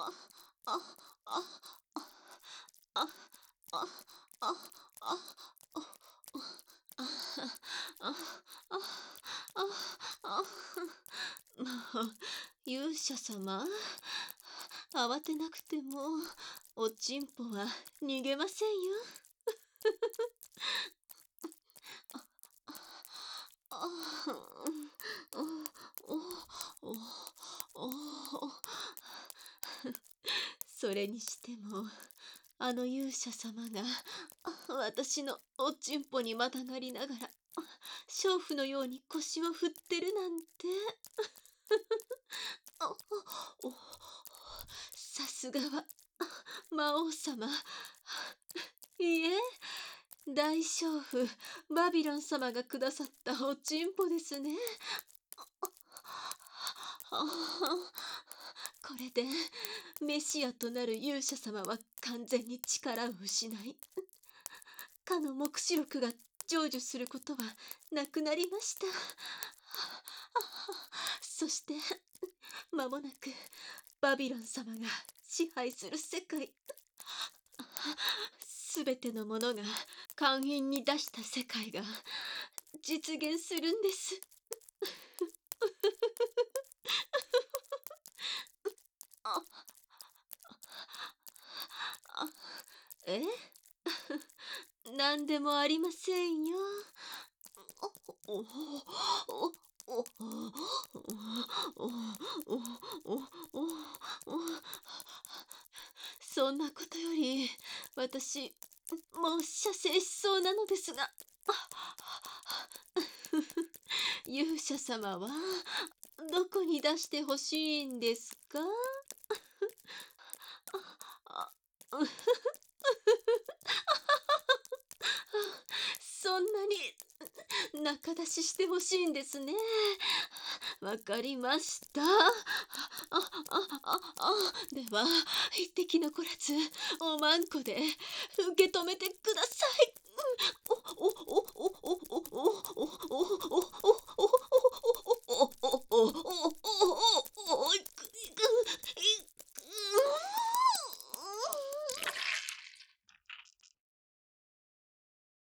あ、あ、あ、あ、あ、あ、あ、あ、あ、あ、あ、あ、もう、勇者様、慌てなくても、おちんぽは逃げませんよ。あ、お、お、お、お、それにしても、あの勇者様が、私のおちんぽにまたがりながら、娼婦のように腰を振ってるなんて。あおさすがは魔王様。いえ、大娼婦バビロン様がくださったおちんぽですね。これでメシアとなる勇者様は完全に力を失い、かの黙示録が成就することはなくなりました。そして間もなくバビロン様が支配する世界、すべてのものが寛因に出した世界が実現するんです。あ、あ、えなんでもありませんよ。おおおおおおおおそんなことより、私、もう射精しそうなのですが。勇者様は、どこに出してほしいんですか？あ、うそんなに中出ししてほしいんですね。わかりました。では、一滴残らず、おまんこで受け止めてください。おおおおおおおおおおおおおおおおお